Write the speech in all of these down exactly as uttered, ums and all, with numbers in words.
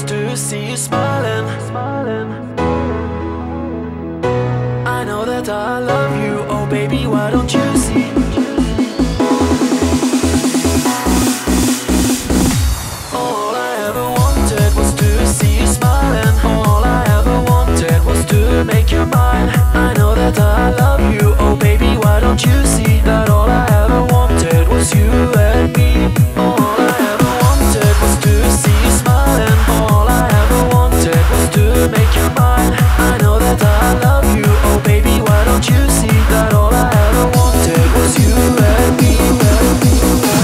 to see you smiling. I know that I love you, oh baby, why don't you see? All I ever wanted was to see you smiling. All I ever wanted was to make you mine. I know that I love you, oh baby, why don't you see that all I ever wanted was you and me? All I ever wanted was to see you smiling. All I ever wanted was to make you mine. I know that I love you, oh baby, why don't you see that all I ever wanted was you and me, and me, and me.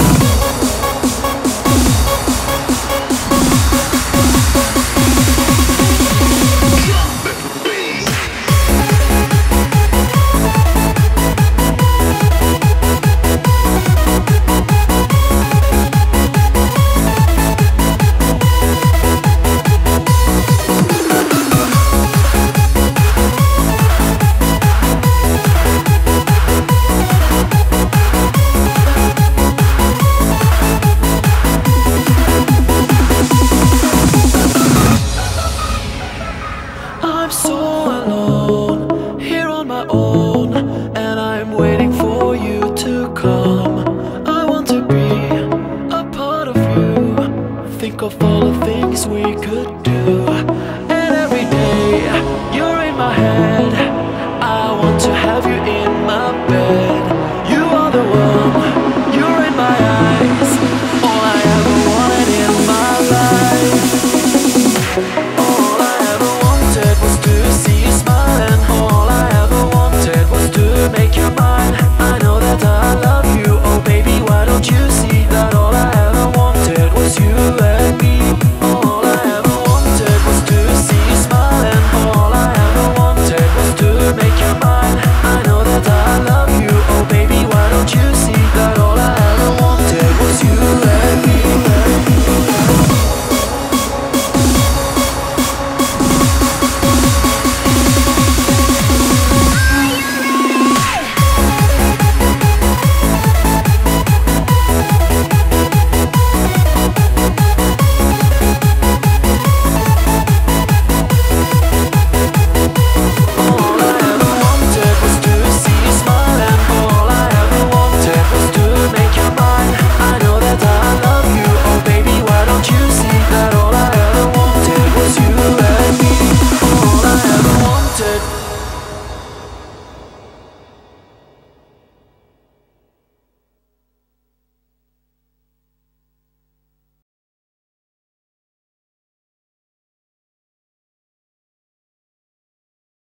I'm so alone, here on my own, and I'm waiting for you to come. I want to be a part of you, think of all the things we could do. And every day, you're in my head, I want to have you in my bed.